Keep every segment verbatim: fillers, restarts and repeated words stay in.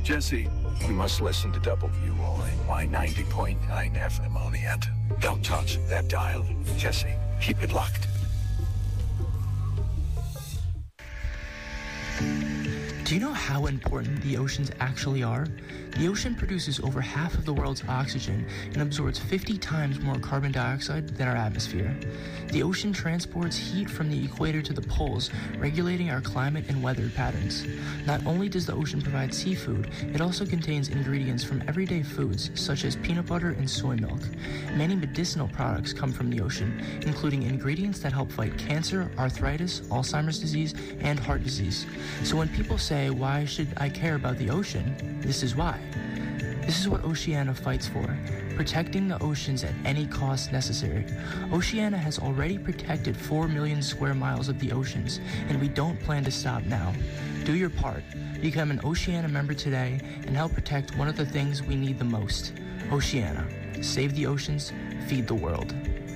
Jesse, you must listen to W O N Y ninety point nine F M Oneonta. Don't touch that dial. Jesse, keep it locked. Do you know how important the oceans actually are? The ocean produces over half of the world's oxygen and absorbs fifty times more carbon dioxide than our atmosphere. The ocean transports heat from the equator to the poles, regulating our climate and weather patterns. Not only does the ocean provide seafood, it also contains ingredients from everyday foods, such as peanut butter and soy milk. Many medicinal products come from the ocean, including ingredients that help fight cancer, arthritis, Alzheimer's disease, and heart disease. So when people say, "Why should I care about the ocean?" this is why. This is what Oceana fights for, protecting the oceans at any cost necessary. Oceana has already protected four million square miles of the oceans, and we don't plan to stop now. Do your part. Become an Oceana member today and help protect one of the things we need the most. Oceana. Save the oceans, feed the world.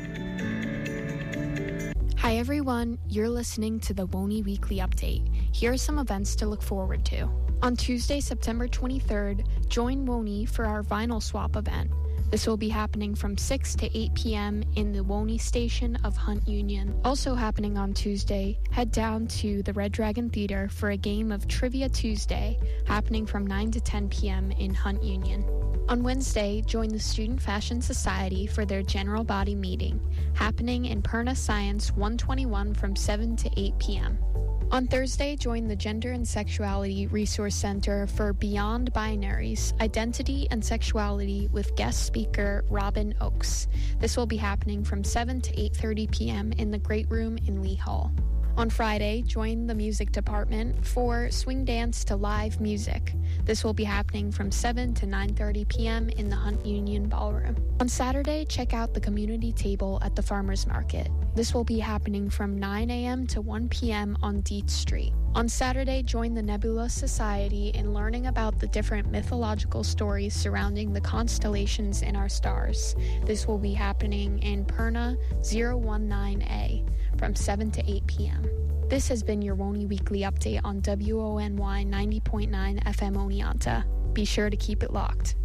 Hi everyone, you're listening to the WONY Weekly Update. Here are some events to look forward to. On Tuesday, September twenty-third, join WONY for our vinyl swap event. This will be happening from six to eight p.m. in the WONY station of Hunt Union. Also happening on Tuesday, head down to the Red Dragon Theater for a game of Trivia Tuesday, happening from nine to ten p.m. in Hunt Union. On Wednesday, join the Student Fashion Society for their general body meeting, happening in Perna Science one twenty-one from seven to eight p.m. On Thursday, join the Gender and Sexuality Resource Center for Beyond Binaries, Identity and Sexuality with guest speaker Robin Oakes. This will be happening from seven to eight thirty p.m. in the Great Room in Lee Hall. On Friday, join the music department for Swing Dance to Live Music. This will be happening from seven to nine thirty p.m. in the Hunt Union Ballroom. On Saturday, check out the community table at the Farmers Market. This will be happening from nine a.m. to one p.m. on Dietz Street. On Saturday, join the Nebula Society in learning about the different mythological stories surrounding the constellations in our stars. This will be happening in Perna zero one nine A from seven to eight p.m. This has been your WONY Weekly Update on W O N Y ninety point nine F M Oneonta. Be sure to keep it locked.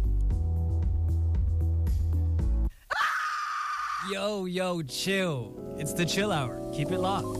Yo, yo, chill. It's the Chill Hour. Keep it locked.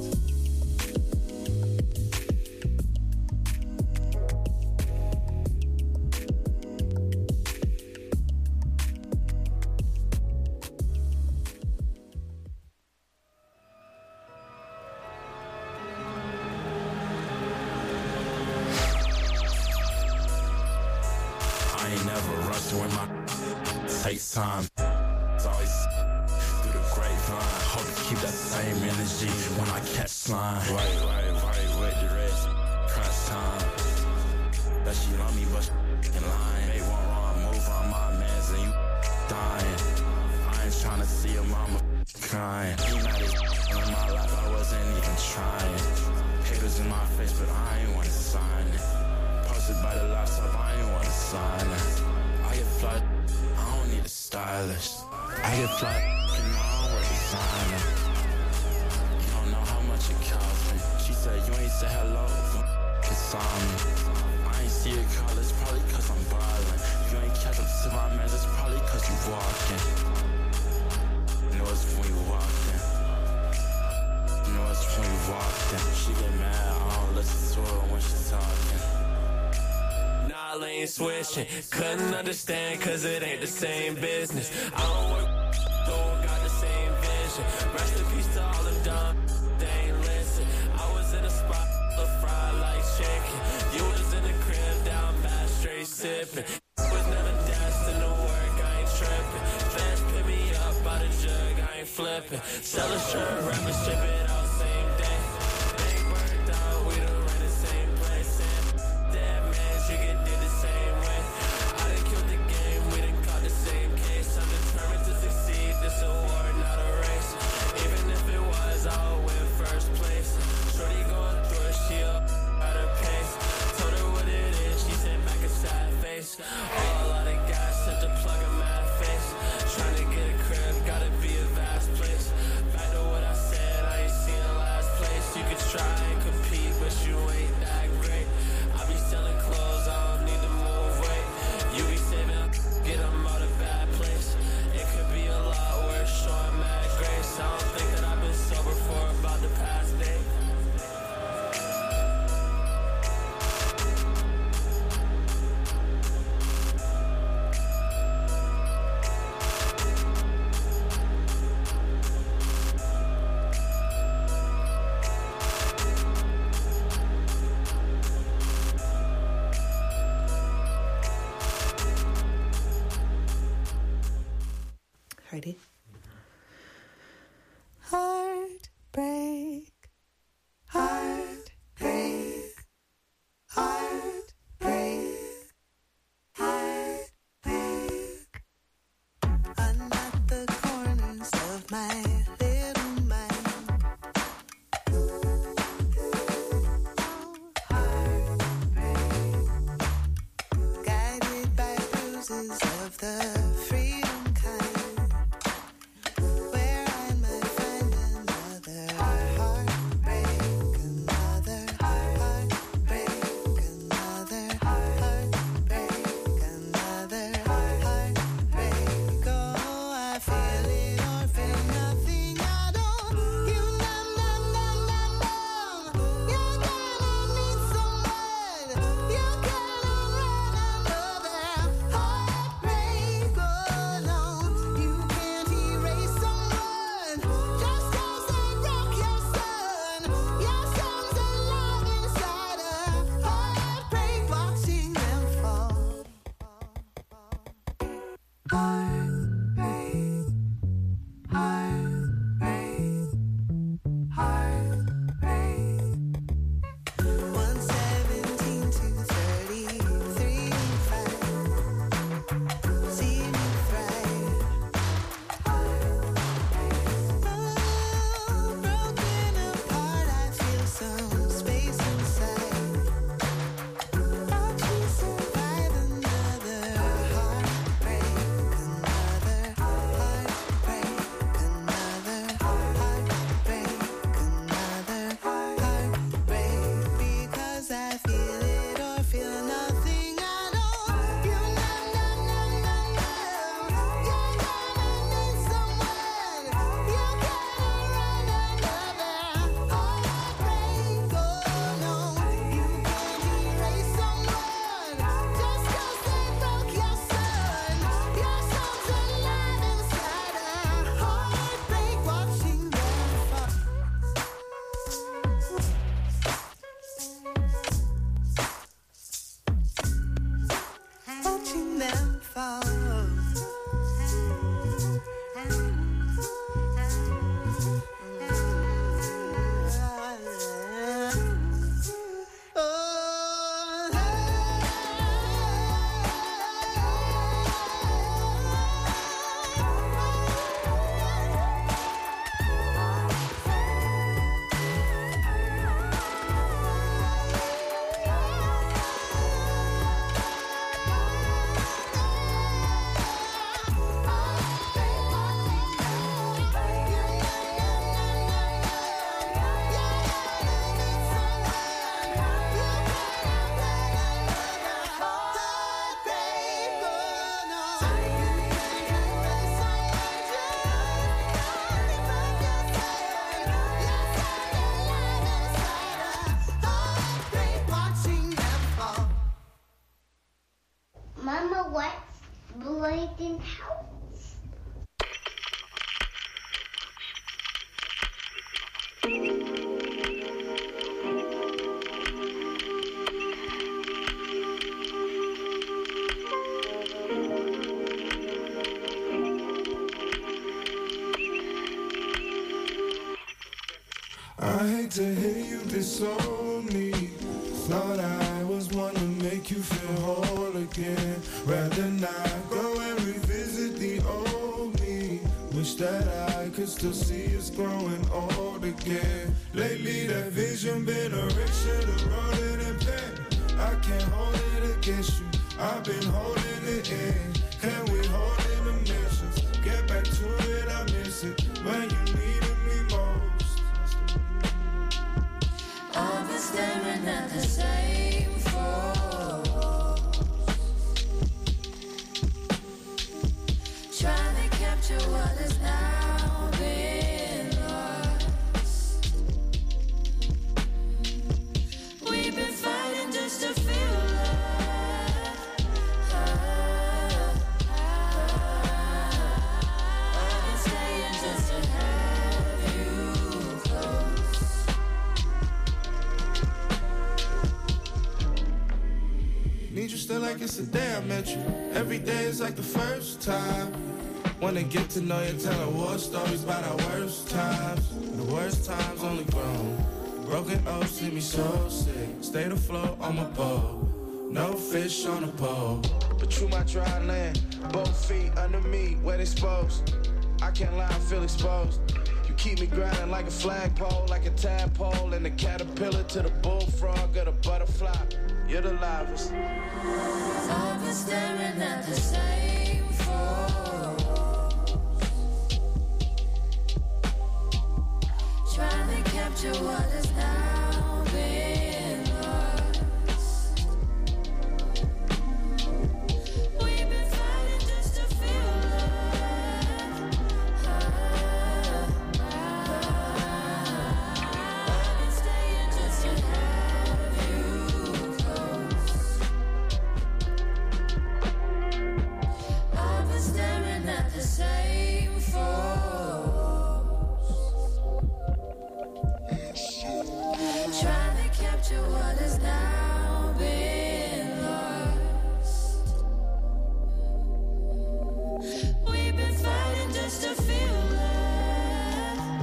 I ain't never rushed when my takes time. It's always through the grapevine. Hope to keep that same energy when I catch slime. Right, right, right, wait the rest. Crunch time. That she love me, but she in line. Make one wrong move on my mans and you dying. I ain't tryna see a mama crying. You know this in my life, I wasn't even trying. Haters in my face, but I ain't wanna sign it. Posted by the laptop, I ain't wanna sign it. I get fly, I don't need a stylist. I get fly, you know I don't wear designer. You don't know how much it cost me. She said you ain't say hello, it's on me. I ain't see a call, it's probably cause I'm ballin'. You ain't catch up to my mans, it's probably cause you walking. You know it's when you walking. You know it's when you walking. She get mad, I don't listen to her when she talking. Nah, lane switching, couldn't understand cause it ain't the same business. I don't work, don't got the same vision. Rest in peace to all them dumb, they ain't listen. I was in a spot, look fried like chicken. You was in the crib, down bad, straight sipping. Was never destined to work, I ain't tripping. Fans pick me up by the jug, I ain't flipping. Sell a shirt, wrap and ship it out same day. They ain't burned out, we don't run the same place. Dead man, you get did the same way. I done killed the game, we done caught the same case. I'm determined to succeed, this a war, not a race. Even if it was, I'll win first place. Shorty going through it, she up at her pace. Told her what it is, she sent back a sad face. All a lot of gas, sent the plug in my face. Trying to get a crib, gotta be a vast place. Back to what I said, I ain't seen Ready? Heartbreak, heartbreak, heartbreak, heartbreak. Unlock the corners of my little mind. Heartbreak, guided by bruises of the freedom kind, where I might find another heartbreak, another heartbreak, another heartbreak, another heartbreak. Oh, I feel it or feel nothing at all. You numb, numb, numb, numb, numb. You're gonna need someone. You're gonna run another heartbreak. Oh no, you can't erase someone just 'cause they broke your son. Your son's alive inside a heartbreak, watching them fall. Heartbreak, heartbreak, heartbreak. one seventeen to thirty-three and five. See me thrive. Oh, broken apart, I feel some space inside. Watch me survive another heartbreak, another heartbreak, another heartbreak, another heartbreak. Because I feel it or feel nothing at all. You numb, numb, numb, numb, numb. You're gonna need someone. You're gonna run another heartbreak. Oh no, you can't erase someone just 'cause they broke your son. Your son's alive inside a heartbreak, watching them fall. Watching them fall. Mama, what's Bladen House? I hate to hear you disown me. Thought I was one to make you feel whole again. Rather not go and revisit the old me. Wish that I could still see us growing old again. Lately that vision been erased, should've wrote it in pen. I can't hold it against you, I've been holding it in. Can we hold in the missions? Get back to it, I miss it when you needed me most. I've been staring at the same photos, trying to capture what has now been lost. We've been fighting just to feel love. I've been staying just to have you close. Need you still like it's the day I met you. Every day is like the first time. Wanna get to know you, tell her war stories about our worst times. The worst times only grown. Broken O's leave me so sick. Stay afloat on my boat. No fish on the pole. But through my dry land, both feet under me, wet exposed. I can't lie, I feel exposed. You keep me grinding like a flagpole, like a tadpole, and the caterpillar to the bullfrog or the butterfly. You're the livest. I've been staring at the same photos, trying to capture what has now been lost. We've been fighting just to feel love. I've been staying just to have you close. I've been staring at the same photos, trying to capture what has now been lost. We've been fighting just to feel love.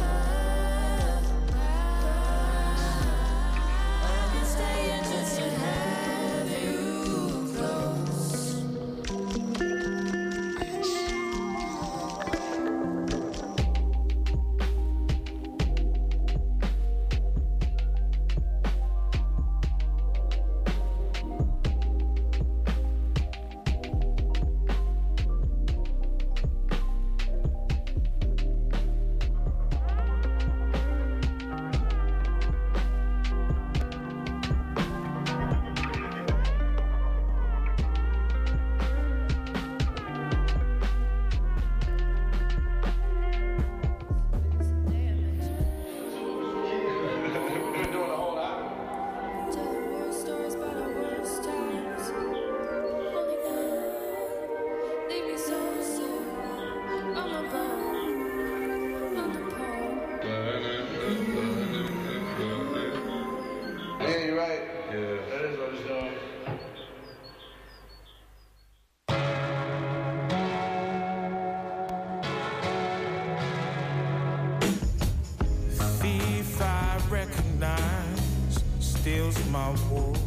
I've been staying just to have you close. Tell the worst stories about our worst times. Only God, leave me so sick on my bone, on the pole. Yeah, you're right. Yeah. That is what it's doing. Thief I recognize steals my walk,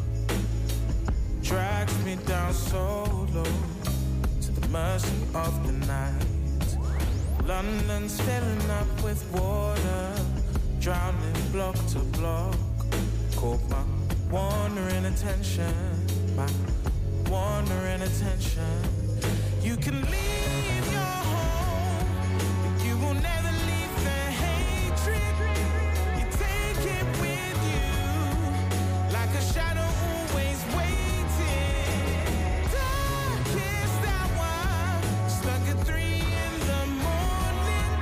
drags me down so low to the mercy of the night. London's filling up with water, drowning block to block. Caught my wandering attention, my wandering attention. You can leave your home, but you will never leave the hatred. You take it with you, like a shadow always waiting. Darkest hour, stuck at three in the morning.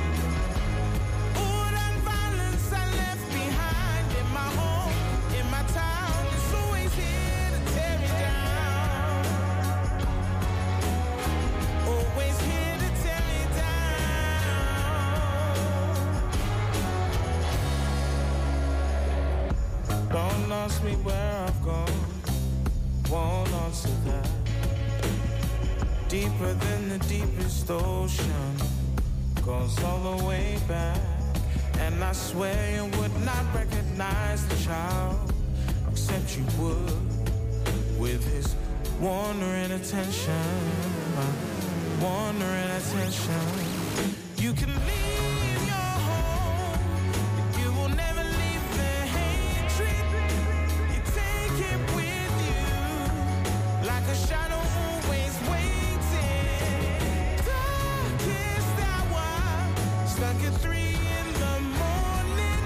All that violence I left behind in my home, in my town, is always here to tear me down. Always here to tear me down. Don't ask me where I've gone, won't answer that. Deeper than the deepest ocean, goes all the way back. And I swear you would not recognize the child, except you would, with his wandering attention, my wandering attention. You can leave your home, but you will never leave the hatred. You take it with you, like a shadow always waiting. Darkest hour, stuck at three in the morning.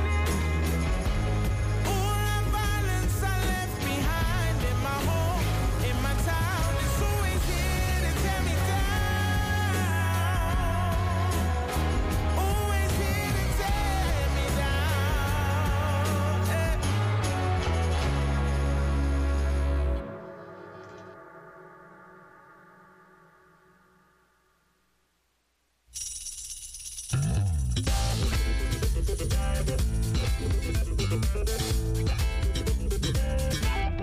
All that violence I left behind in my home, in my town, is always here to tear me down. Always here to tear me down. Eh.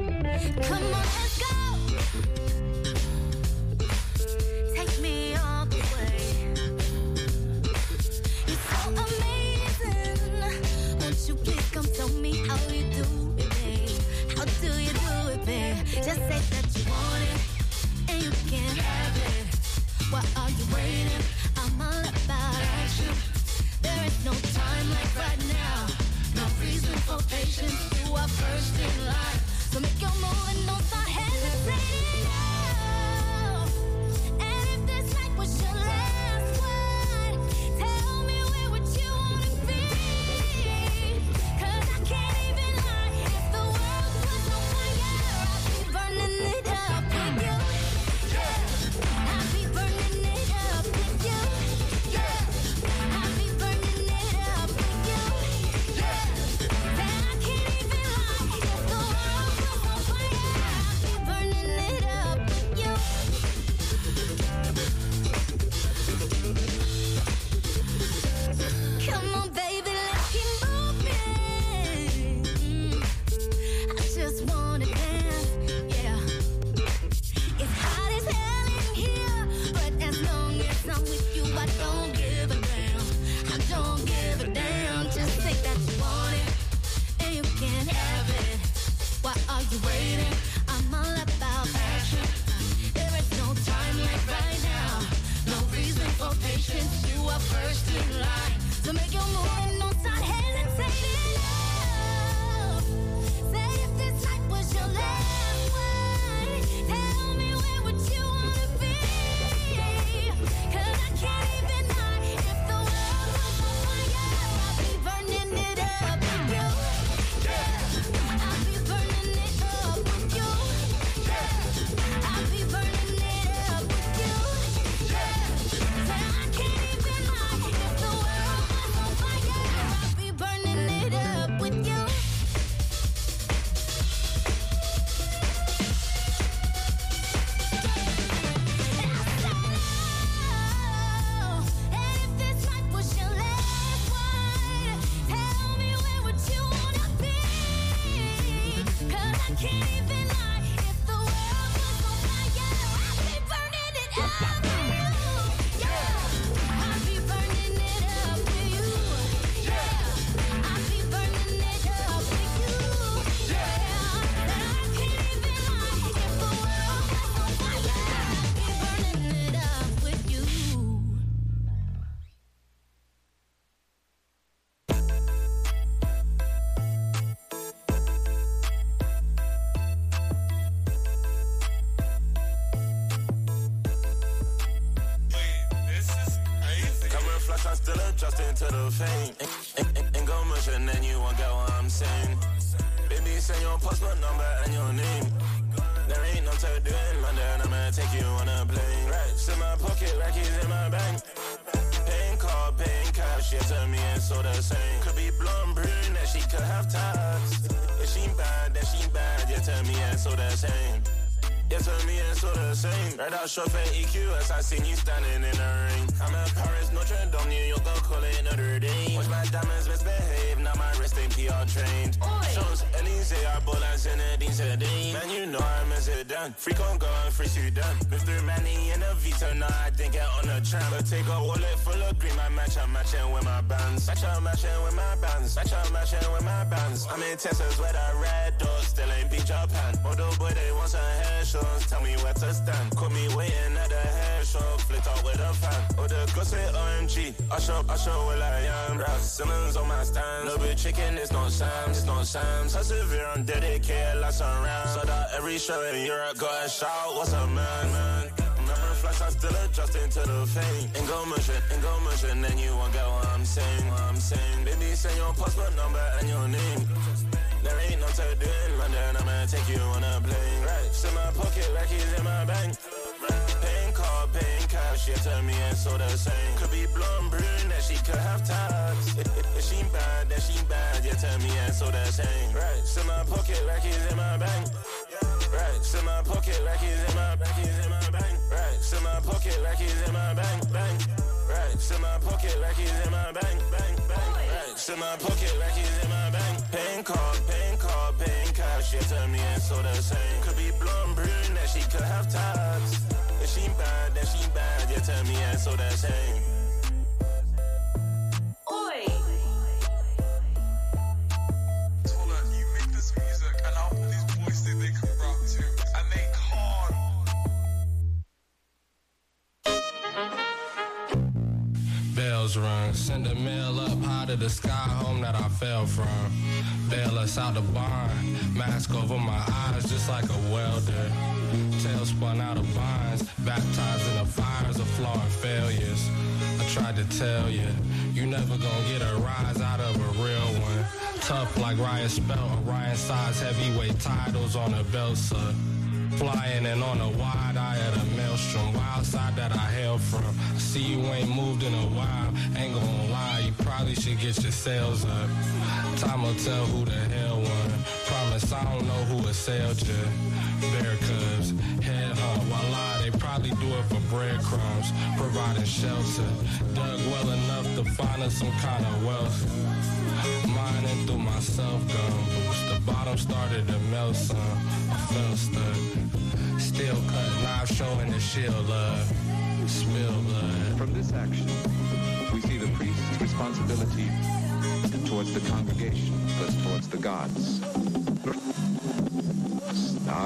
Come on, let's go. Take me all flash, I'm still adjusting to the fame. Ain't, ain't, ain't go much and then you won't get what I'm saying. Baby, send your passport number and your name. There ain't no time to do in London, I'ma take you on a plane. Racks in my pocket, rackies in my bank. Paying card, paying cash, yeah, to me it's all the same. Could be blonde, brunette, she could have tats. If she bad, then she bad, yeah, to me it's all the same. Yeah, to me it's all the same. Right out shop at E Q S, I seen you standing in the rain. I'm in Paris, Notre Dame, New York, go call it Notre Dame. Watch my diamonds misbehave, now my wrist ain't P R trained. Shows Elise, I ball and Zinedine Zidane. Man, you know I'm a Zidane. Freak on go and free Sudan. Move through Manny in a Vito, now I didn't get on the tram. But take a wallet full of green, my match, I'm matching with my bands. Match, I'm matching with my bands. Match, I'm matching with my bands. I'm in Texas with a red dog, still ain't beat Japan. Although boy, they want some hair shows. Tell me where to stand. Caught me waiting at the hair show. Flipped out with a fan. Oh, the gloss say O M G. I show, I show where I am. Rap Simmons on my stand. No big chicken, it's not Sam's, it's not Sam's. Persevere, I'm dedicated, like some rounds. So that every show in Europe got a shout. What's up, man, man? Remember flash, I'm still adjusting to the fame. Ain't go motion, ain't go motion, then you won't get what I'm saying. What I'm saying. Baby, send your passport number and your name. There ain't no time to do in London, I'ma take you on a plane. Racks in my pocket, rackies in my bank. Paying card, paying cash, yeah, to me it's all the same. Could be blonde, brunette, she could have tats. If, if, if she bad, then she bad, yeah, to me it's all the same. Racks in my pocket, rackies in my bank. Racks in my pocket, rackies in my rackies in my bank. Racks in my pocket, rackies in my bank, bank. Racks in my pocket, rackies in my bank, bank, bank. Racks in my pocket, rackies in my bank. Paying card, paying card, paying cash, yeah, to me it's all the same. Could be blonde, brunette, she could have tats. If she bad, then she bad, yeah, to me it's all the same. Oi! Tola, you make this music and all these boys think they can rap too, and they can't. Bells rung, send a mail up high to the sky, home that I fell from. Bail us out the barn, mask over my eyes just like a welder. Tail spun out of binds, baptized in the fires of flaw and failures. I tried to tell you, you never gonna get a rise out of a real one. Tough like Ryan Spelt, Orion size heavyweight titles on a belt, sir. Flying and on a wide eye of the maelstrom, wild side that I hail from. I see you ain't moved in a while, ain't gonna lie, you probably should get your sails up. Time will tell who the hell won. Promise I don't know who assailed you. Bear cubs, head hunt, voila, they probably do it for breadcrumbs, providing shelter. Dug well enough to find us some kind of wealth. Mining through my self-gun boost, the bottom started to melt some. I felt stuck. Steel cut, knife showing the shield love. Spill blood. From this action, we see the priest's responsibility towards the congregation, thus towards the gods. Now,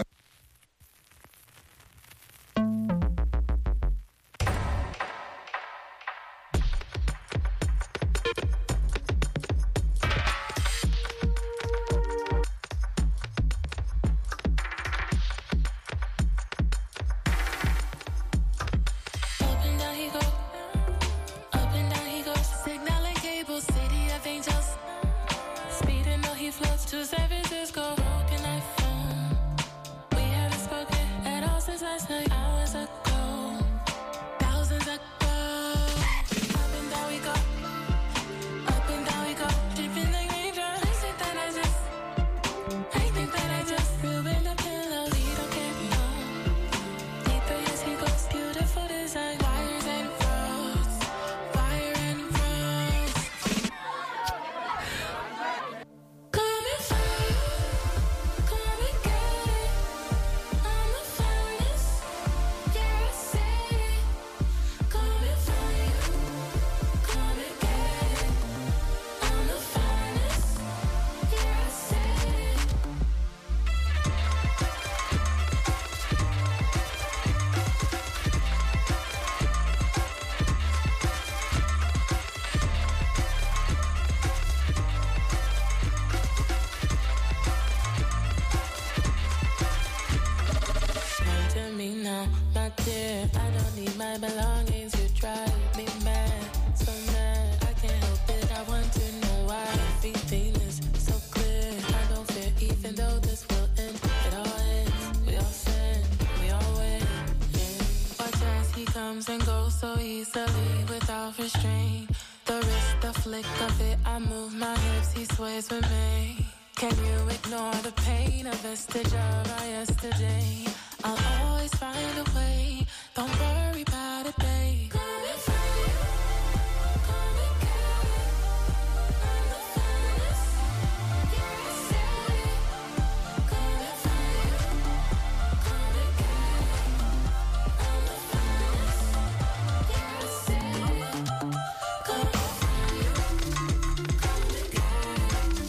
my dear, I don't need my belongings. You drive me mad. get so mad. I can't help it. I want to know why I feel feelings so clear. I don't fear, even though this will end. It all ends. We all sin. We all win. Yeah. Watch as he comes and goes so easily without restraint. The wrist, the flick of it. I move my hips. He sways with me. Can you ignore the pain? A vestige of our yesterday. I'll always find a way. Don't worry about it, babe. Come and find you. Come and get it. I'm the finest. Yeah, I said it. Come and find you. Come and get it. I'm the finest. Yeah, I said it. Come and find you. Come and get it.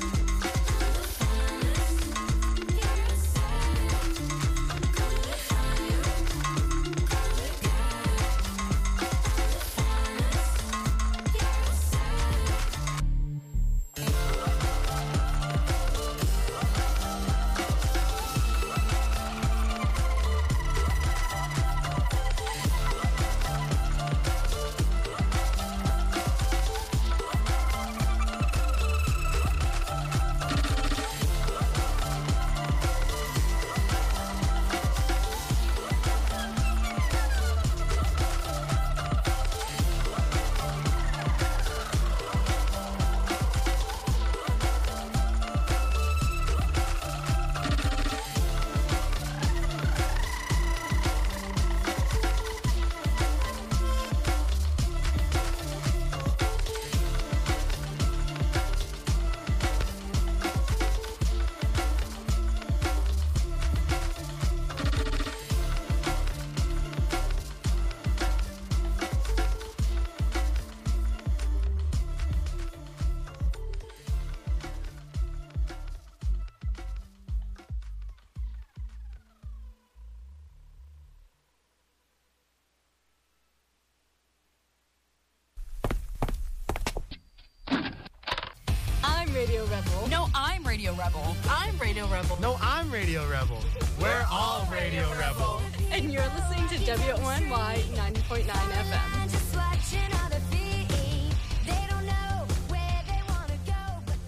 Radio Rebel. No, I'm Radio Rebel. I'm Radio Rebel. No, I'm Radio Rebel. We're all Radio Rebel. And you're listening to W O N Y ninety point nine F M. Just watching all the feet. They don't know where they want to go, but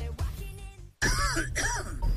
they're walking in.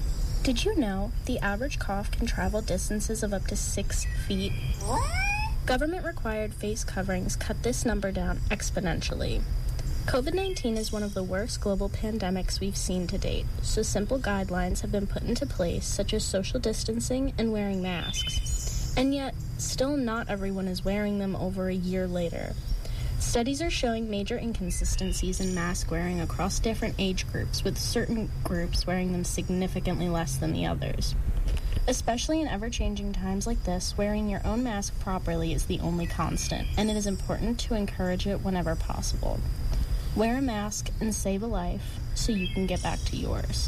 Did you know the average cough can travel distances of up to six feet? What? Government-required face coverings cut this number down exponentially. COVID nineteen is one of the worst global pandemics we've seen to date, so simple guidelines have been put into place, such as social distancing and wearing masks. And yet, still not everyone is wearing them over a year later. Studies are showing major inconsistencies in mask wearing across different age groups, with certain groups wearing them significantly less than the others. Especially in ever-changing times like this, wearing your own mask properly is the only constant, and it is important to encourage it whenever possible. Wear a mask and save a life so you can get back to yours.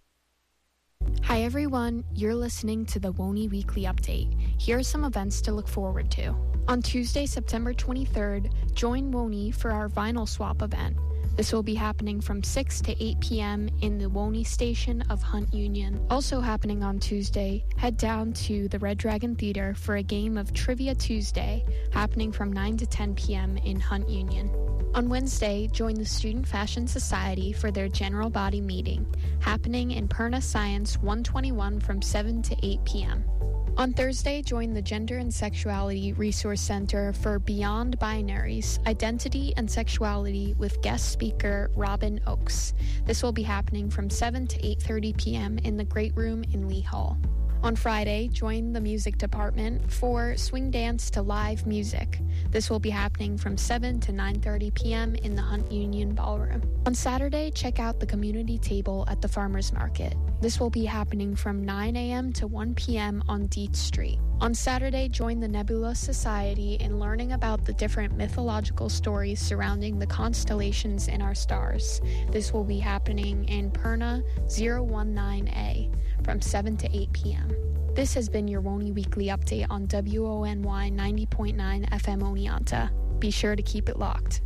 Hi everyone, you're listening to the WONY Weekly Update. Here are some events to look forward to. On Tuesday, September twenty-third, join WONY for our vinyl swap event. This will be happening from six to eight p.m. in the WONY station of Hunt Union. Also happening on Tuesday, head down to the Red Dragon Theater for a game of Trivia Tuesday, happening from nine to ten p.m. in Hunt Union. On Wednesday, join the Student Fashion Society for their general body meeting, happening in Perna Science one twenty-one from seven to eight p.m. On Thursday, join the Gender and Sexuality Resource Center for Beyond Binaries, Identity and Sexuality with guest speaker Robin Oakes. This will be happening from seven to eight thirty p.m. in the Great Room in Lee Hall. On Friday, join the music department for Swing Dance to Live Music. This will be happening from seven to nine thirty p.m. in the Hunt Union Ballroom. On Saturday, check out the community table at the Farmers Market. This will be happening from nine a.m. to one p.m. on Dietz Street. On Saturday, join the Nebula Society in learning about the different mythological stories surrounding the constellations in our stars. This will be happening in Perna zero one nine A from seven to eight p.m. This has been your WONY Weekly Update on W O N Y ninety point nine F M Oneonta. Be sure to keep it locked.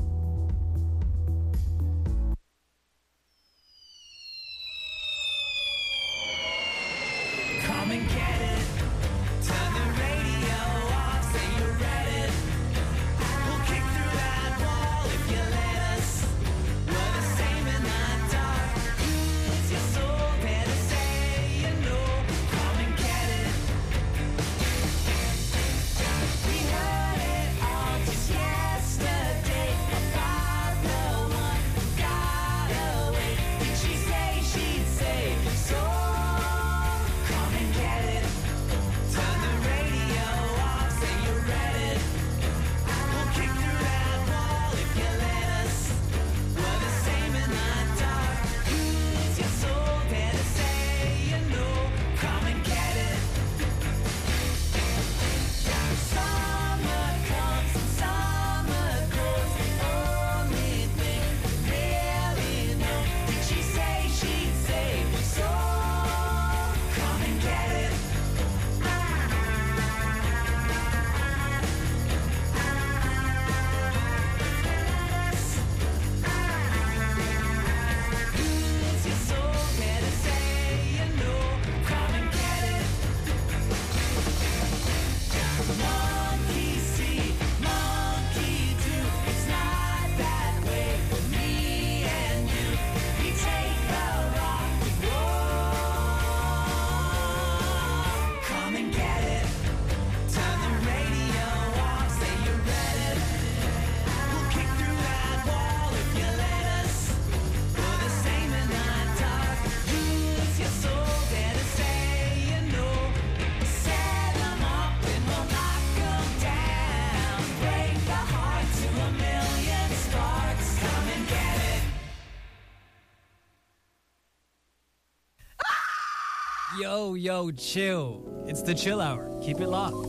Come and get it. Turn the radio off, say you're ready. We'll kick through that wall if Yo, yo, chill. It's the Chill Hour. Keep it locked.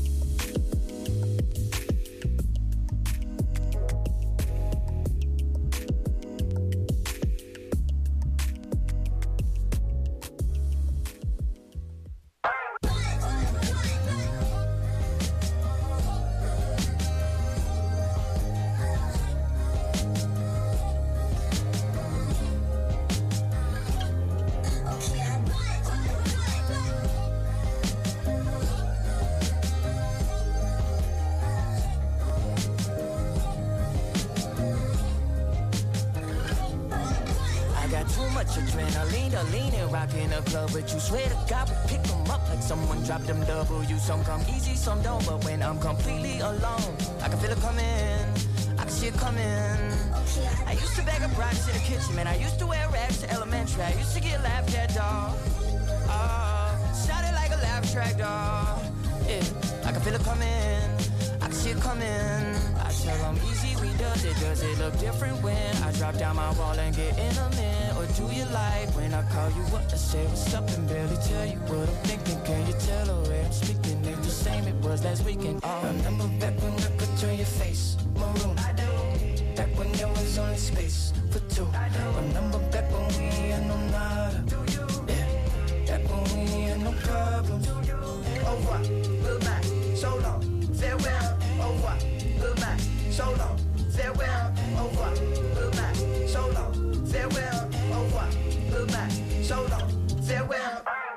Some come easy, some don't. But when I'm completely alone, I can feel it coming, I can see it coming. I used to bag up rocks in the kitchen, man. I used to wear rags to elementary. I used to get laughed at, dog. Uh, shouted like a laugh track, dog. Yeah, I can feel it coming, I can see it coming. I tell them easy, we does it. Does it look different when I drop down my wall and get in a minute? Or do you like when I call you up to say what's up and barely tell you what I'm thinking? Can you tell the way I'm speaking? The same it was last weekend. Oh, remember back when I could turn your face maroon? I do. Back when there was only space for two. I do. Remember back when we had no nada. Do you? Yeah. Back when we had no problems. Do you? Au revoir, goodbye, so long, farewell. Au revoir, goodbye, so long, farewell. Au revoir, goodbye, so long, farewell. Au revoir, goodbye, so long, farewell.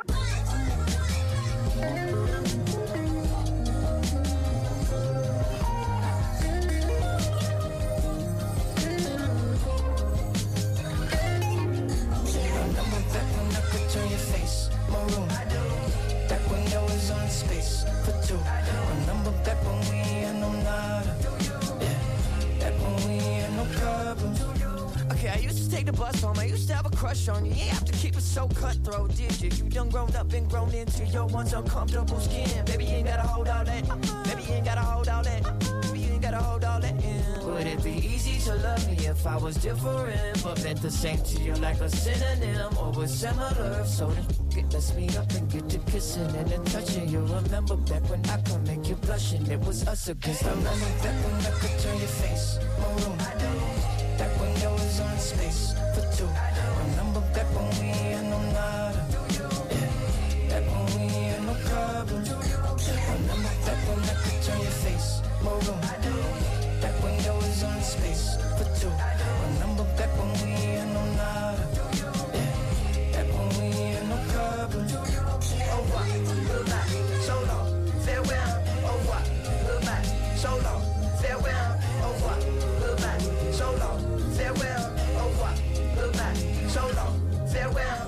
Space for two. Remember back when we had no nada. Yeah, back when we had no problems. Okay, I used to take the bus home. I used to have a crush on you. You ain't have to keep it so cutthroat, did you? You done grown up and grown into your one's uncomfortable skin. Baby, you ain't gotta hold all that. Baby, you ain't gotta hold all that. Baby, you ain't gotta hold all that in. Would it be easy to love me if I was different, but meant the same to you like a synonym, or was similar? So then let's meet up and get to kissing and then touching. You remember back when I could make you blush and it was us against. I remember back when I could turn your face maroon. I do. Back when there was only space for two. I do. Remember back when we had no nada. Do you? Yeah. Back when we had no problems. Do you? Remember back when I could turn your face maroon. I do. Back when there was only space for two. I do. Remember back when we had no nada. Do you? Yeah. Back when we had no problems. Do you? Au revoir, goodbye, so long, farewell. Au revoir, goodbye, so long, farewell. Au revoir, goodbye, so long, farewell. Au revoir, goodbye, so long, farewell.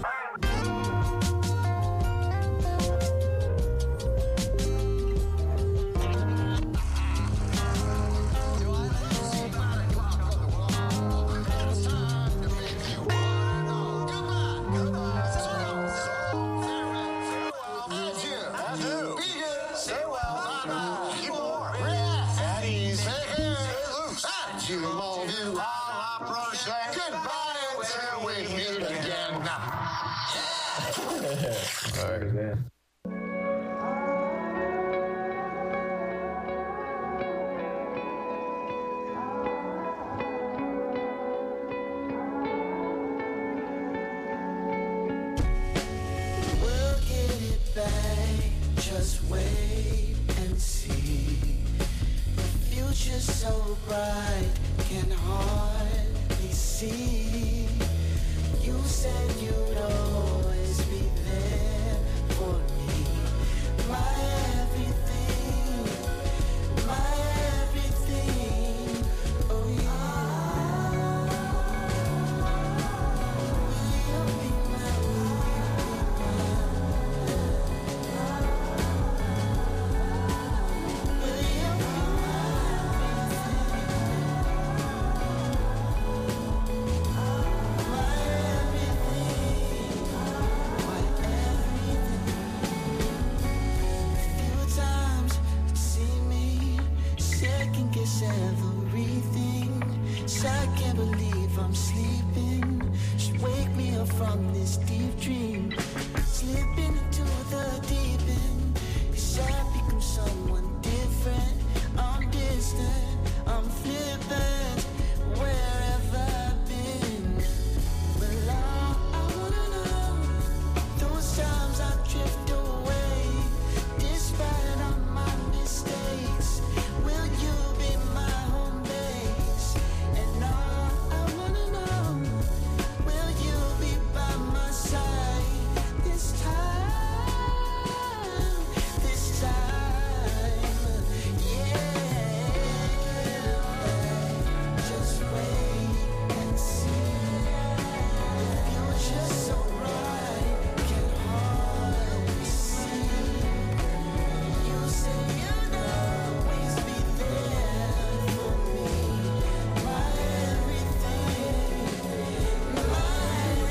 All right, man. We'll get it back, just wait and see. The future's so bright, can hardly see. You said you'd always be there for me. My everything, my everything. Oh yeah. Will you be my, will you be everything. So I can't believe I'm sleeping. Should wake me up from this deep dream. slipping into the deep end. 'Cause I've become someone different. I'm distant, I'm flippant, wherever I've been. Well, all I wanna know, those times I drift away, despite all my mistakes, will you be my home base? And all I wanna know, will you be by my side this time, this time, yeah. Just wait and see. Future so bright, can hardly see. You say you'd always be there for me, my everything, my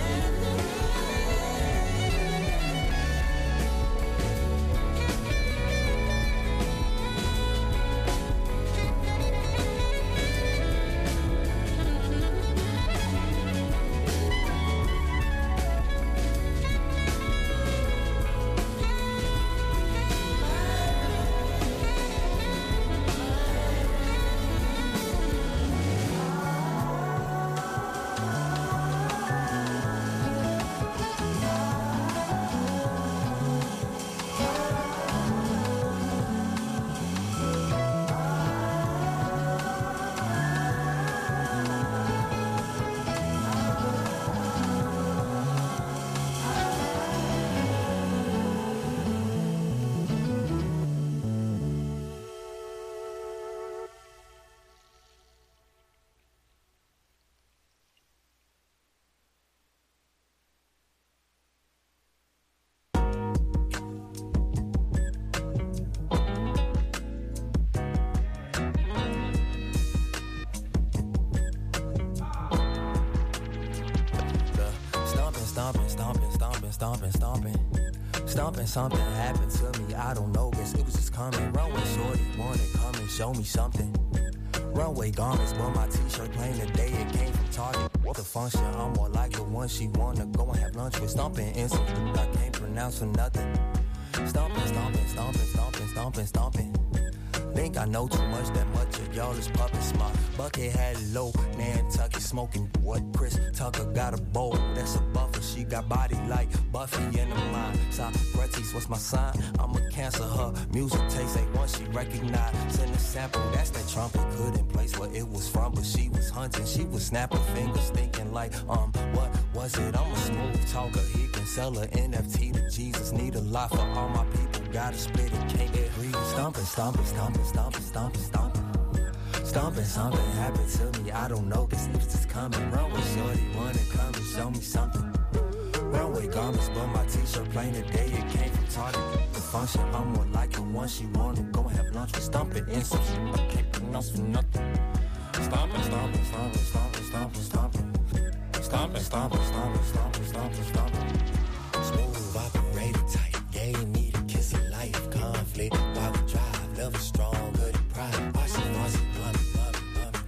Stomping, stomping, stomping, stomping, stomping. Stomping, something happened to me, I don't know, guess it was just coming. Runway shorty, wanna come and show me something. Runway garments, but my t-shirt plain today, it came from Target. The function, I'm more like the one she wanna go and have lunch with. Stomping in some food I can't pronounce for nothing. Stomping, stomping, stomping, stomping, stomping, stomping. Think I know too much, that much of y'all is puppets. My bucket had low, Nantucket smoking. What Chris Tucker got a bowl, that's a buffer. She got body like Buffy in the mind. Socrates, what's my sign? I'm a Cancer. Her music taste ain't one she recognized. In the sample, that's that trumpet. Couldn't place where it was from, but she was hunting. She was snapping fingers, thinking like, um, what was it? I'm a smooth talker. He can sell a N F T to Jesus. Need a lot for all my people. Gotta split it, can't get greedy. Stomping, stomping, stomping, stomping, stomping, stomping. Stomping, something happened to me, I don't know, cause it's just coming. Runway shorty, wanna come and show me something. Runway garments, but my t-shirt plain today, it came from Target. The function, I'm more like the one she wanna go and have lunch with. Stomping in some shit, I can't pronounce for nothing. Stomping, stomping, stomping, stomping, stomping, stomping. Stomping, stomping, stomping, stomping, stomping, stomping. Smooth operator type, gave me the kiss of life. Conflict, while we drive, love is strong, good and pride. Bossy, bossy, mommy, mommy,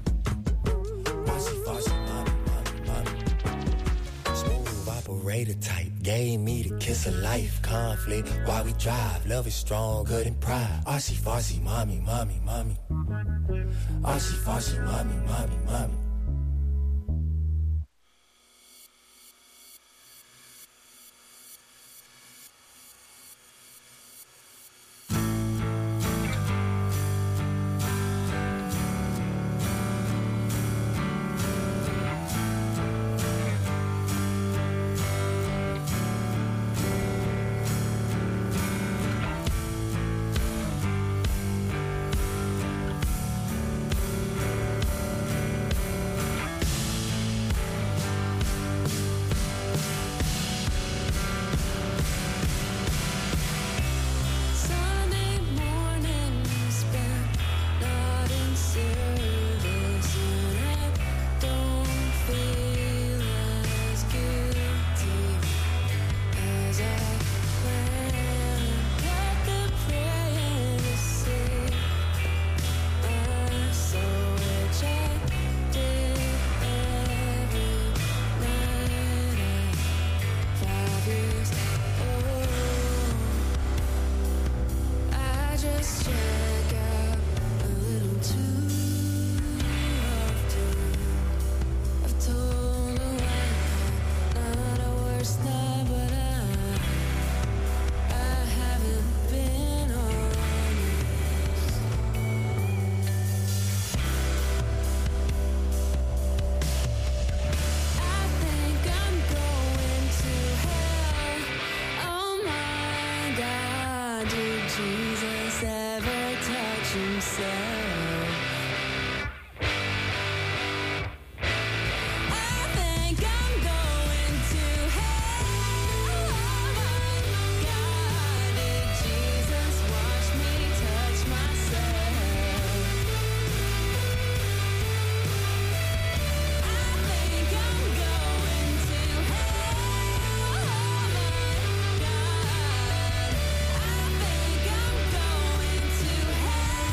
mommy. Bossy, bossy, mommy, mommy, mommy. Smooth operator type, gave me the kiss of life. Conflict, while we drive, love is strong, good and pride. Bossy, bossy, mommy, mommy, mommy. Bossy, bossy, mommy, mommy, mommy. myself. I think I'm going to hell. Oh my God, did Jesus watch me touch myself? I think I'm going to hell. Oh my God, I think I'm going to hell.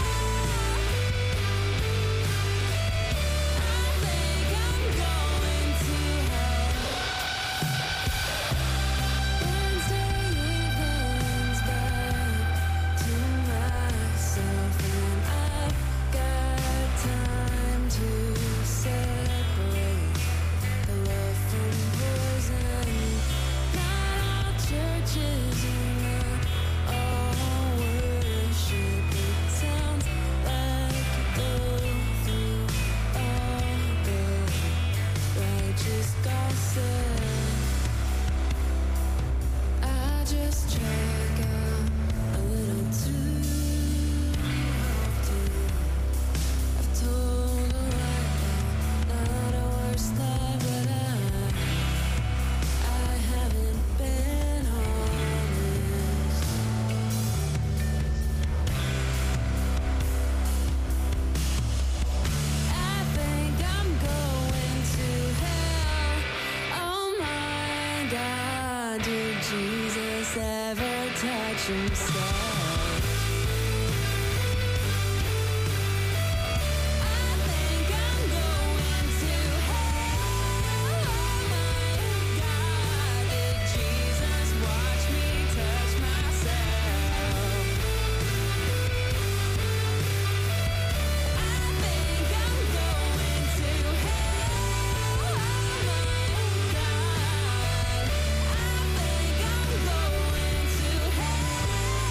I think I'm going to hell. Wednesday evenings back to myself, and I've got time to separate the love from poison. Not all churches and not all worship. It sounds like you go through all the righteous gossip. I just check out a little too often. I've told a lie, not a worse lie, but I, I haven't been honest. I think I'm going to hell. Oh my God, did Jesus ever touch himself? I think I'm going to hell. Oh my God, did Jesus watch me touch myself? I think I'm going to hell. Oh my God, I think I'm going to hell.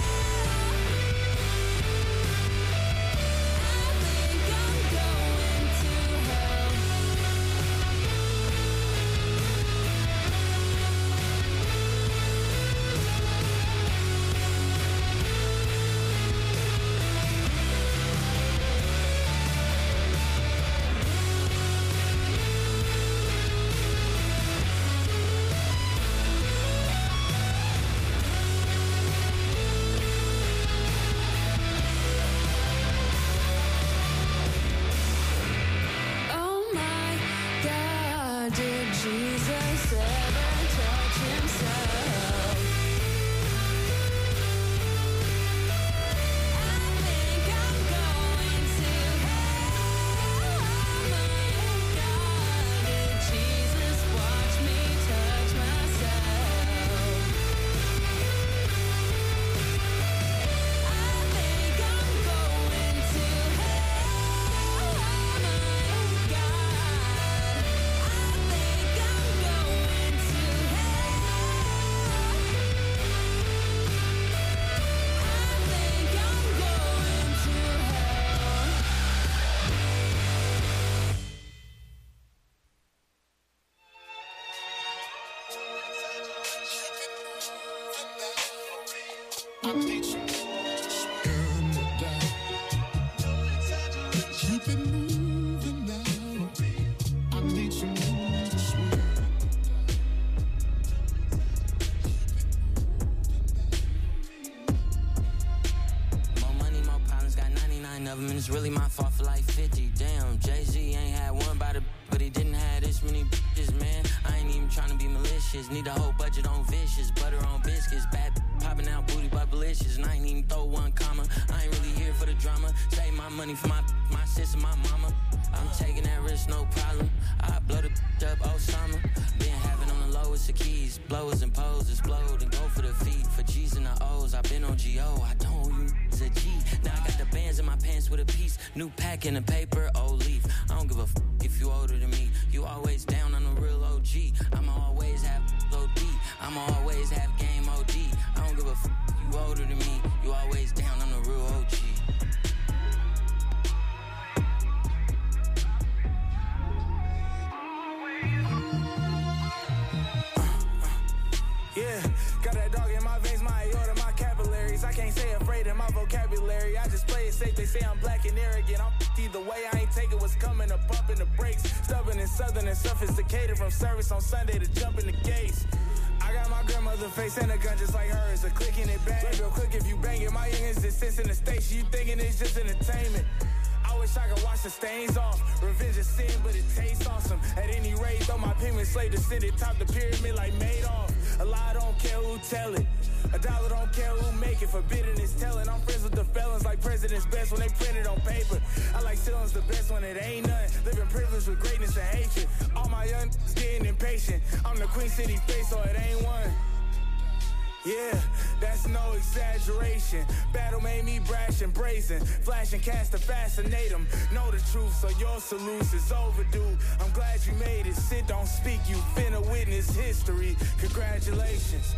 of them, and it's really my fault for like fifty. Damn, Jay-Z ain't had one by the, but he didn't have this many bitches, man. I ain't even tryna be malicious. Need a whole budget on vicious, butter on biscuits, bad popping out booty but malicious, and I ain't even throw one comma. I ain't really here for the drama. Save my money for my my sis and my mama. I'm taking that risk, no problem. I blow the up Osama. Been having on the lowest of keys, blowers and poses, blowed and go for the feet. For G's and the O's, I been on G O. I don't you it's a G. Now I got the bands in my pants with a piece. New pack in the paper, old leaf. I don't give a f if you older than me. You always down on the real O G. I'ma always have O D. I'ma always have game O D. I don't give a f you older than me. You always down on the real O G. Yeah, got that dog in my veins, my aorta, my capillaries. I can't say afraid in my vocabulary. I just play it safe. They say I'm black and arrogant, I'm either way. I ain't taking what's coming, a bump in the brakes. Stubborn and southern and sophisticated from service on Sunday to jumping the gates. I got my grandmother face and a gun just like hers. A click and it bang. Real quick if you bang it. My youngins is sits in the station. You thinking it's just entertainment. I wish I could wash the stains off. Revenge is sin, but it tastes awesome. At any rate, though my pigment slave descended, top the pyramid like Madoff. A lie don't care who tell it. A dollar don't care who make it. Forbidden is telling. I'm friends with the felons like president's best when they print it on paper. I like ceilings the best when it ain't none. Living privilege with greatness and hatred. All my young getting impatient. I'm the Queen City face, so it ain't one. Yeah, that's no exaggeration. Battle made me brash and brazen. Flash and cast to fascinate them. Know the truth, so your salute is overdue. I'm glad you made it. Sit, don't speak. You finna witness history. Congratulations.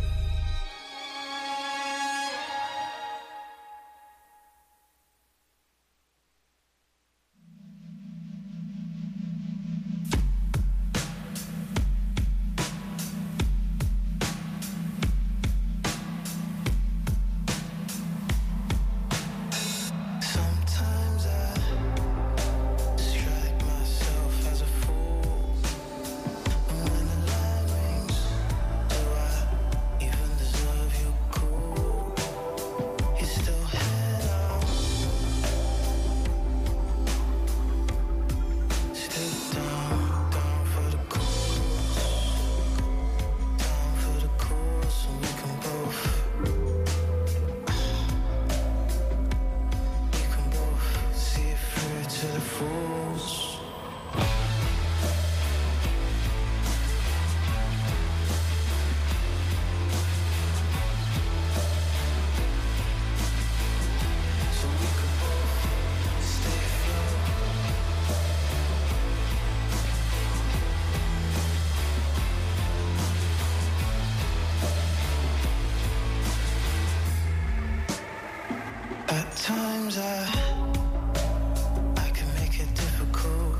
At times I, I can make it difficult.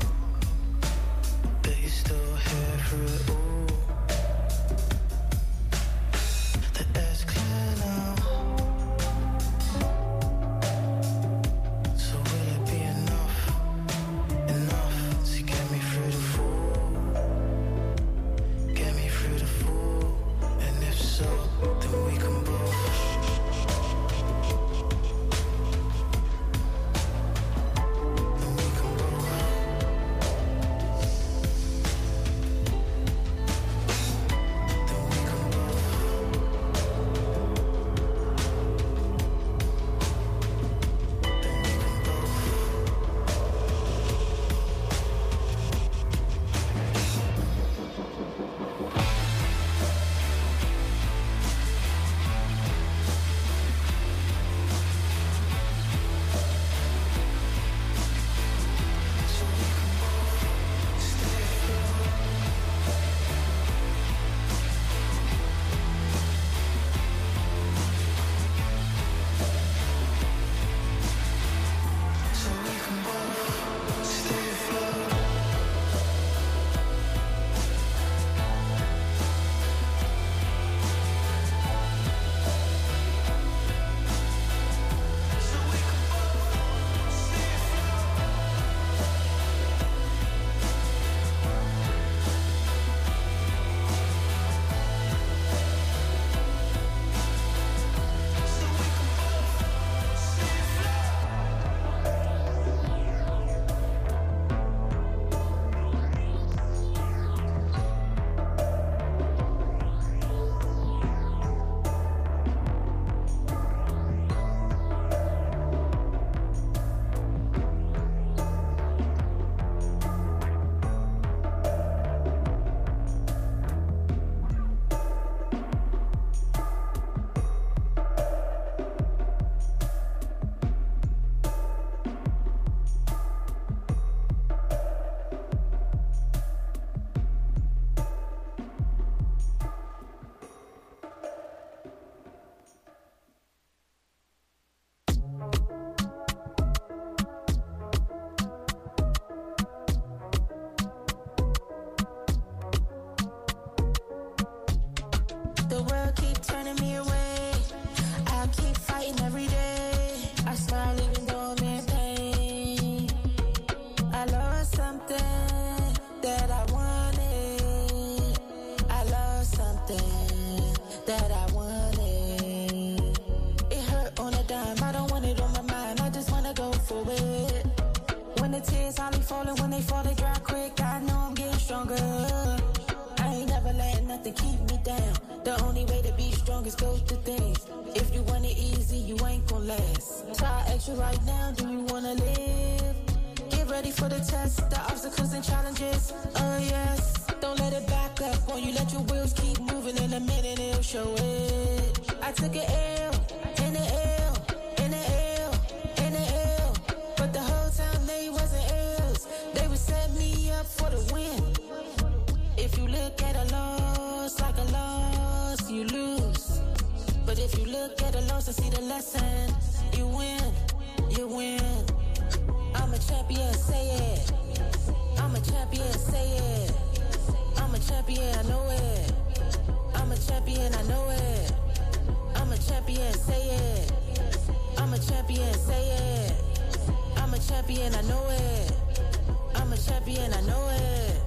when the tears only falling, when they fall, they dry quick. I know I'm getting stronger. I ain't never letting nothing keep me down. The only way to be strong is go through things. If you want it easy, you ain't gon' last. So I ask you right now, do you wanna live? Get ready for the test, the obstacles and challenges. Oh yes, don't let it back up on you. Let your wheels keep moving. In a minute, it'll show it. I took an L, in the L, in the L, in the L. But the whole time they wasn't L's. They would set me up for the win. If you look at a loss like a loss, you lose. But if you look at a loss and see the lesson, you win, you win. I'm a champion, say it. I'm a champion, say it. I'm a champion, I know it. I'm a champion, I know it. I'm a champion, say it. I'm a champion, say it. I'm a champion, I know it. I'm a champion, I know it.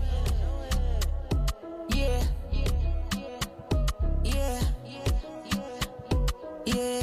Yeah. Yeah. Yeah.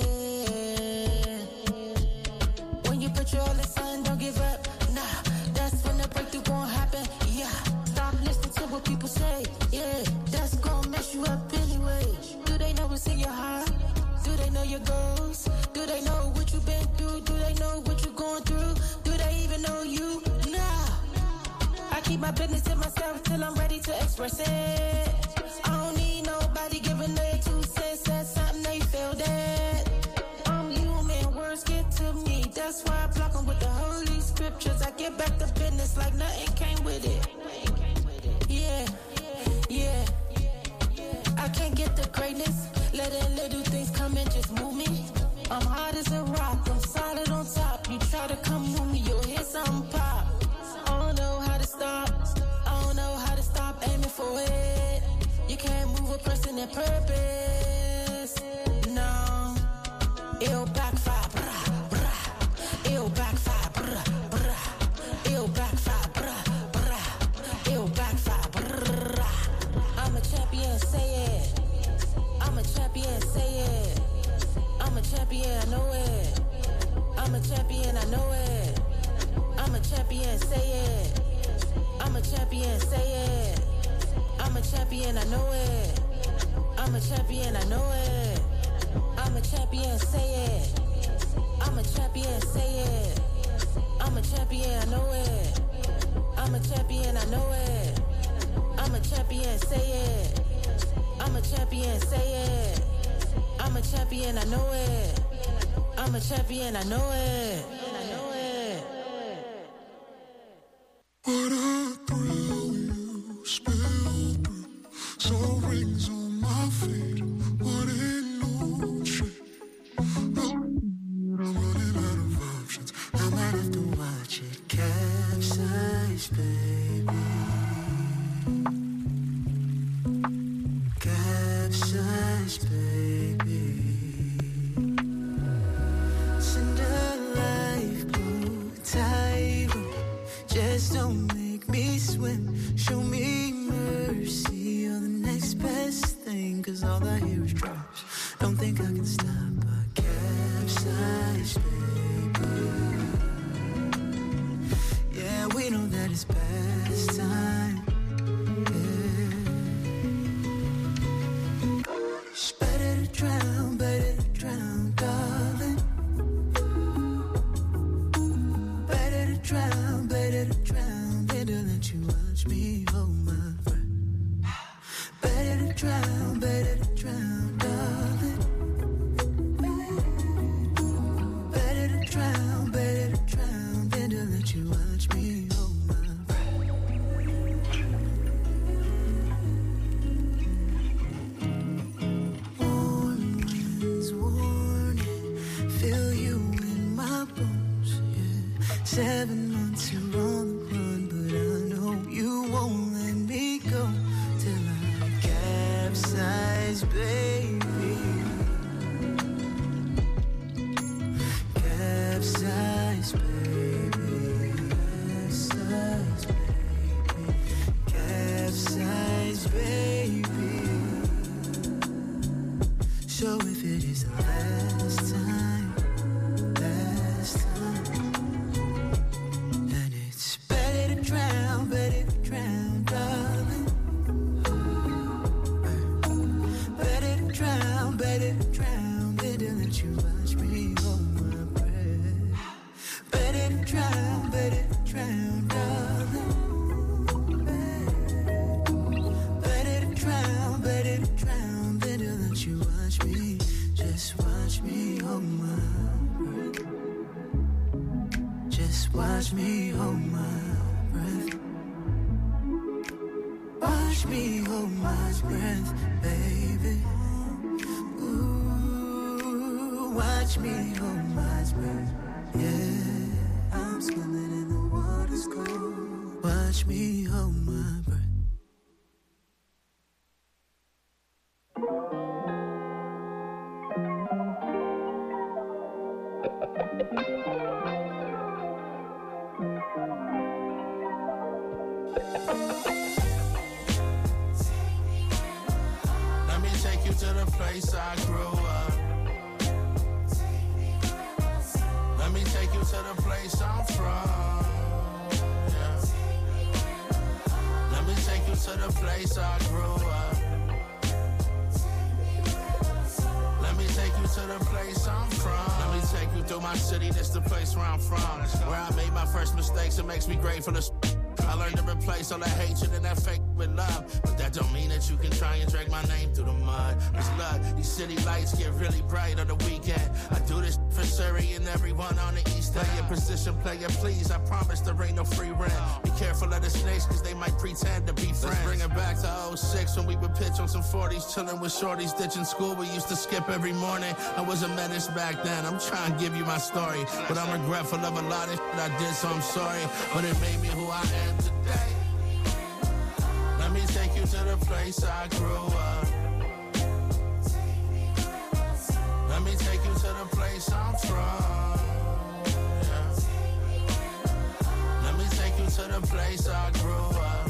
When you put your all in sun, don't give up. Nah, that's when the breakthrough gon' happen. Yeah. Stop listening to what people say. Yeah, that's gon' mess you up anyway. Do they know what's in your heart? Do they know your goals? Do they know what you've been through? Do they know what you're going through? Do they even know you? Nah. I keep my business to myself till I'm ready to express it. I don't need nobody giving their two cents. That's something they feel that. I'm human, words get to me. That's why I block them with the holy scriptures. I get back to business like nothing came with it. Yeah, yeah. I can't get the greatness. Letting little things come and just move me. I'm hard as a rock, I'm solid on top. You try to come move me, you'll hear something pop. I don't know how to stop. I don't know how to stop aiming for it. You can't move a person in purpose. No, it'll backfire. Brah, brah. It'll backfire. Brah, brah. It'll backfire. Brah, brah. It'll backfire. Brah. I'm a champion, say it. I'm a champion, say it. I'm a champion, I know it. I'm a champion, I know it. I'm a champion, say it. I'm a champion, say it. I'm a champion, I know it. I'm a champion, I know it. I'm a champion, say it. I'm a champion, say it. I'm a champion, I know it. I'm a champion, I know it. I'm a champion, say it. I'm a champion, say it. I'm a champion, I know it. I'm a champion, I know it. I know it. What a thrill you spilled. So rings on my feet. What illusion. I'm running out of options. I might have to watch it capsize, baby. Capsize, baby. Send a lifeboat, Tyra. Just don't make me swim. Show me mercy. You're the next best thing. Cause all I hear is drops. Don't think I can stop. I capsize, baby. Yeah, we know that it's past time. It's better to drown, better to drown, darling. Better to drown, better to drown than to let you watch me hold my breath. Better to drown, better to drown, darling. Better to drown, better to drown than to let you watch me hold my breath. Warm winds warning, feel you in my bones, yeah. Seven months you're on the run, but I know you won't let me go till I capsize, baby. Capsize, baby. Capsize, baby. Capsize, baby. So if it is the last time, last time, Just watch me hold my breath. Watch me hold my breath, baby. Ooh, watch me hold my breath. Yeah, I'm swimming in the water's cold. Watch me hold my breath. Let me take you to the place I grew up. Let me take you to the place I'm from. Yeah. Let me take you to the place I grew up. Let me take you to the place I'm from. Let me take you through my city, this the place where I'm from. Where I made my first mistakes, it makes me grateful as I learned to replace all that hatred and that fake with love. But that don't mean that you can try and drag my name through the mud. Cause look, these city lights get really bright on the weekend. I do this for Surrey and everyone on the east end. Your position, player, please, I promise there ain't no free rent. Be careful of the snakes cause they might pretend to be friends. Let's bring it back to oh six when we would pitch on some forties, chilling with shorties, ditching school. We used to skip every morning. I was a menace back then. I'm trying to give you my story, but I'm regretful of a lot of shit I did, so I'm sorry. But it made me who I am today. Let me take you to the place I grew up. Let me take you to the place I'm from. Yeah. Let me take you to the place I grew up.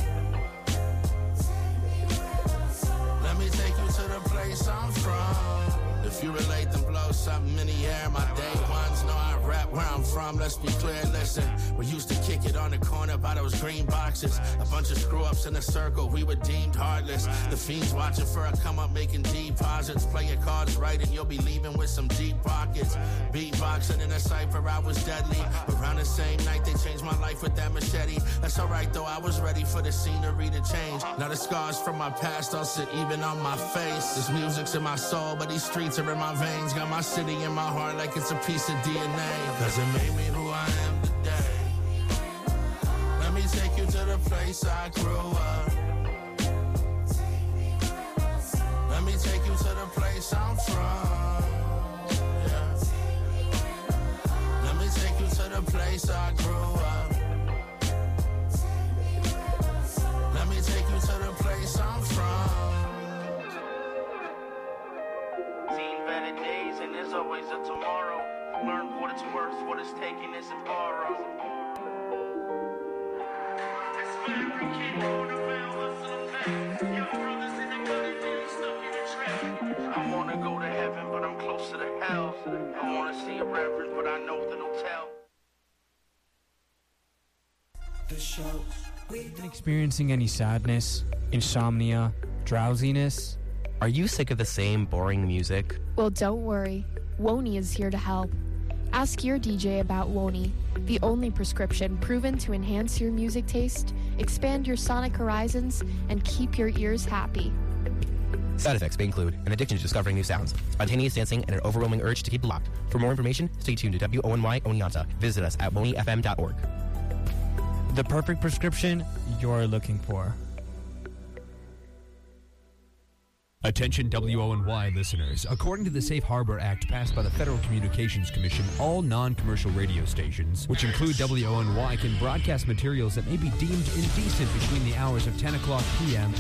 Let me take you to the place I'm from. If you relate, then blow something in the air. My day ones know I rap where I'm from. Let's be clear, listen. We used to kick it on the corner by those green boxes. A bunch of screw-ups in a circle. We were deemed heartless. The fiends watching for a come up making deposits. Play your cards right and you'll be leaving with some deep pockets. Beatboxing in a cypher, I was deadly. Around the same night, they changed my life with that machete. That's alright though, I was ready for the scenery to change. Now the scars from my past all sit even on my face. This music's in my soul, but these streets are in my veins. Got my city in my heart like it's a piece of D N A. Cause it made me who I am today. Let me take you to the place I grew up. Let me take you to the place I'm from. Yeah. Let me take you to the place I grew up. Let me take you to the place I'm from. Seen better days and there's always a tomorrow. Learn what it's worth, what it's taking isn't borrowed. I wanna go to heaven, but I'm closer to hell. I wanna see a reverend, but I know that it'll tell. The show. Been experiencing any sadness, insomnia, drowsiness? Are you sick of the same boring music? Well, don't worry. Wony is here to help. Ask your D J about Wony, the only prescription proven to enhance your music taste, expand your sonic horizons, and keep your ears happy. Side effects may include an addiction to discovering new sounds, spontaneous dancing, and an overwhelming urge to keep it locked. For more information, stay tuned to W O N Y Oneonta. Visit us at wony f m dot org. The perfect prescription you're looking for. Attention W O N Y listeners. According to the Safe Harbor Act passed by the Federal Communications Commission, all non-commercial radio stations, which include W O N Y, can broadcast materials that may be deemed indecent between the hours of ten o'clock p m